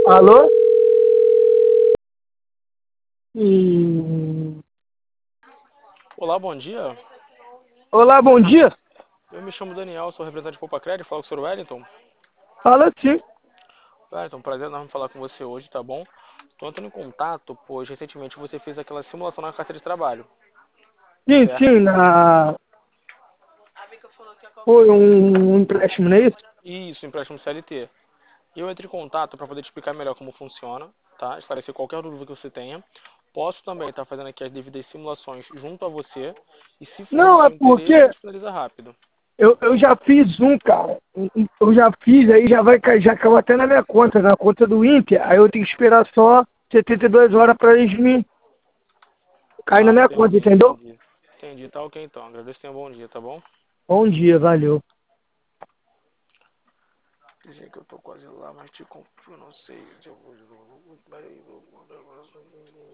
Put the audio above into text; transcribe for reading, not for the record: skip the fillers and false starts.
Alô? Hum. Olá, bom dia. Olá, bom dia. Eu me chamo Daniel, sou representante de Poupa Crédito, falo com o Sr. Wellington. Fala sim. Wellington, prazer enorme falar com você hoje, tá bom? Estou entrando em contato, pois recentemente você fez aquela simulação na carteira de trabalho, Sim, certo? sim, foi um empréstimo, não é isso? Isso, empréstimo CLT. Eu entrei em contato para poder te explicar melhor como funciona, tá? Esclarecer qualquer dúvida que você tenha. Posso também estar fazendo aqui as devidas simulações junto a você. E se for do Não, é seu interesse, a porque gente finaliza rápido. eu já fiz um, cara. Eu já fiz, aí já vai cair, já caiu até na minha conta, na conta do Inter. Aí eu tenho que esperar só 72 horas para eles me cair na Ah, minha conta, entendi, entendeu? entendi. Entendi, tá ok então. Agradeço e tenha um bom dia, tá bom? Bom dia, valeu. Dizem que eu tô quase lá, mas te confio, não sei se eu vou.